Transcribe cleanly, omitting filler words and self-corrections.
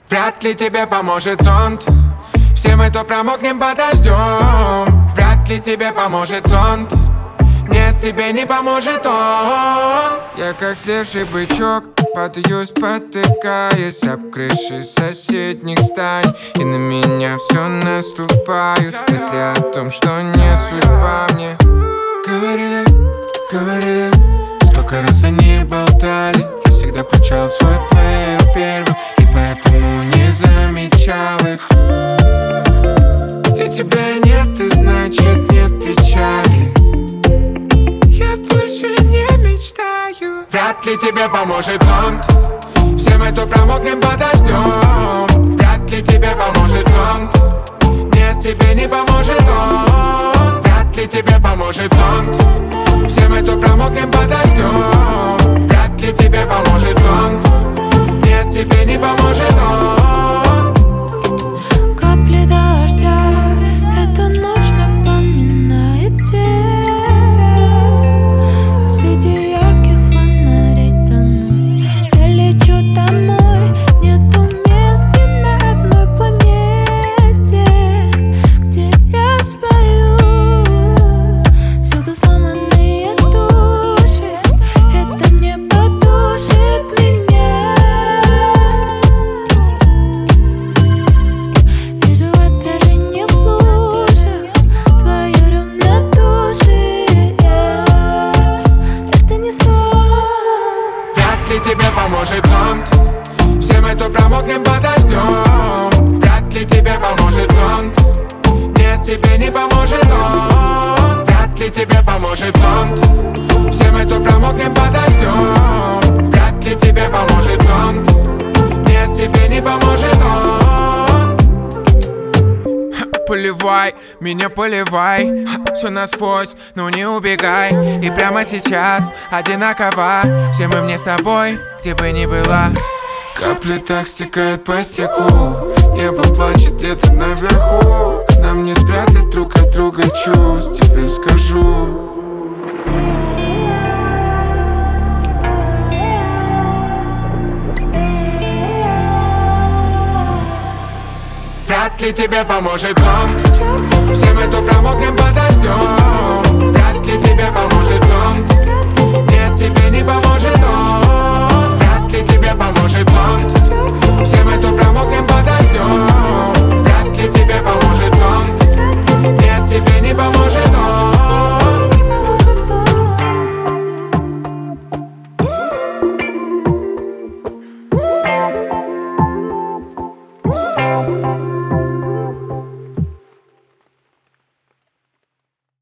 Вряд ли тебе поможет зонт. Все мы то промокнем под дождем. Вряд ли тебе поможет зонт. Нет, тебе не поможет он. Я как слевший бычок, падаю, спотыкаясь об крыши соседних зданий. И на меня все наступают мысли о том, что не судьба мне. Говорили, говорили, сколько раз они болтали. Я всегда включал свой плеер первым, и поэтому не замечал их. Где тебя нет, и значит нет печали. Я больше не мечтаю. Вряд ли тебе поможет зонт. Все мы то промокнем под дождем. Вряд ли тебе поможет зонт. Нет, тебе не поможет он. Вряд ли тебе поможет зонт. Все мы то промокнем под дождем. Вряд ли тебе поможет зонт. Нет, тебе не поможет он. Капли дождя, эта ночь напоминает тебя. Среди ярких фонарей тону. Я лечу домой, нету мест ни на одной планете, где я спою. Всюду сломанные души, это не подушит меня. Вижу отражение в лужах, твое равнодушие. Это не сон. Вряд ли тебе поможет зонт. Все мы то промокнем под дождем. Вряд ли тебе поможет зонт. Нет, тебе не поможет он. Вряд ли тебе поможет зонт. Все мы то промокнем под дождем. Вряд ли тебе поможет зонт. Нет, тебе не поможет он. Поливай, меня поливай. Все насквозь, но не убегай. И прямо сейчас одинаково. Все мы мне с тобой, где бы ни была. Капли так стекают по стеклу. Небо плачет где-то наверху. Нам не спрятать друг от друга чувств, тебе скажу. Вряд ли тебе поможет зонт. Все мы то промокнем под дождем. Вряд ли тебе поможет зонт. Нет, тебе не поможет он. Вряд ли тебе поможет зонт.